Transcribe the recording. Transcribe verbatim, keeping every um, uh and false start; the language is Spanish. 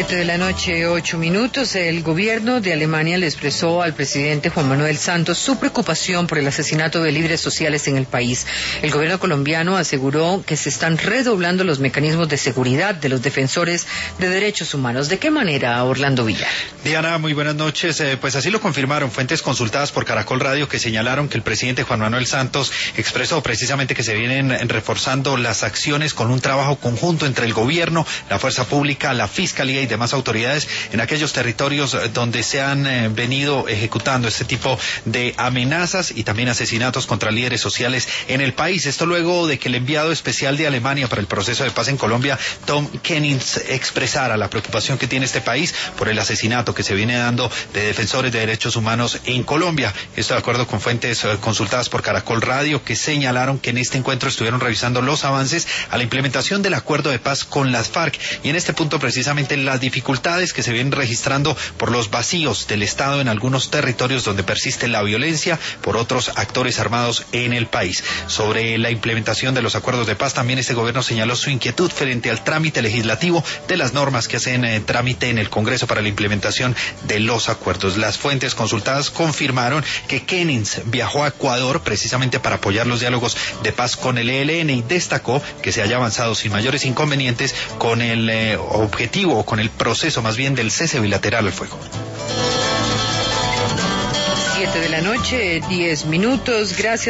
Siete de la noche, ocho minutos. El gobierno de Alemania le expresó al presidente Juan Manuel Santos su preocupación por el asesinato de líderes sociales en el país. El gobierno colombiano aseguró que se están redoblando los mecanismos de seguridad de los defensores de derechos humanos. ¿De qué manera, Orlando Villar? Diana, muy buenas noches. Eh, pues así lo confirmaron fuentes consultadas por Caracol Radio, que señalaron que el presidente Juan Manuel Santos expresó precisamente que se vienen reforzando las acciones con un trabajo conjunto entre el gobierno, la fuerza pública, la fiscalía y demás autoridades en aquellos territorios donde se han eh, venido ejecutando este tipo de amenazas y también asesinatos contra líderes sociales en el país. Esto luego de que el enviado especial de Alemania para el proceso de paz en Colombia, Tom Kennings, expresara la preocupación que tiene este país por el asesinato que se viene dando de defensores de derechos humanos en Colombia. Esto de acuerdo con fuentes eh, consultadas por Caracol Radio, que señalaron que en este encuentro estuvieron revisando los avances a la implementación del acuerdo de paz con las FARC, y en este punto precisamente las dificultades que se vienen registrando por los vacíos del Estado en algunos territorios donde persiste la violencia por otros actores armados en el país. Sobre la implementación de los acuerdos de paz, también este gobierno señaló su inquietud frente al trámite legislativo de las normas que hacen eh, trámite en el Congreso para la implementación de los acuerdos. Las fuentes consultadas confirmaron que Kennings viajó a Ecuador precisamente para apoyar los diálogos de paz con el E L N y destacó que se haya avanzado sin mayores inconvenientes con el eh, objetivo con el proceso más bien del cese bilateral al fuego. Siete de la noche, diez minutos. Gracias.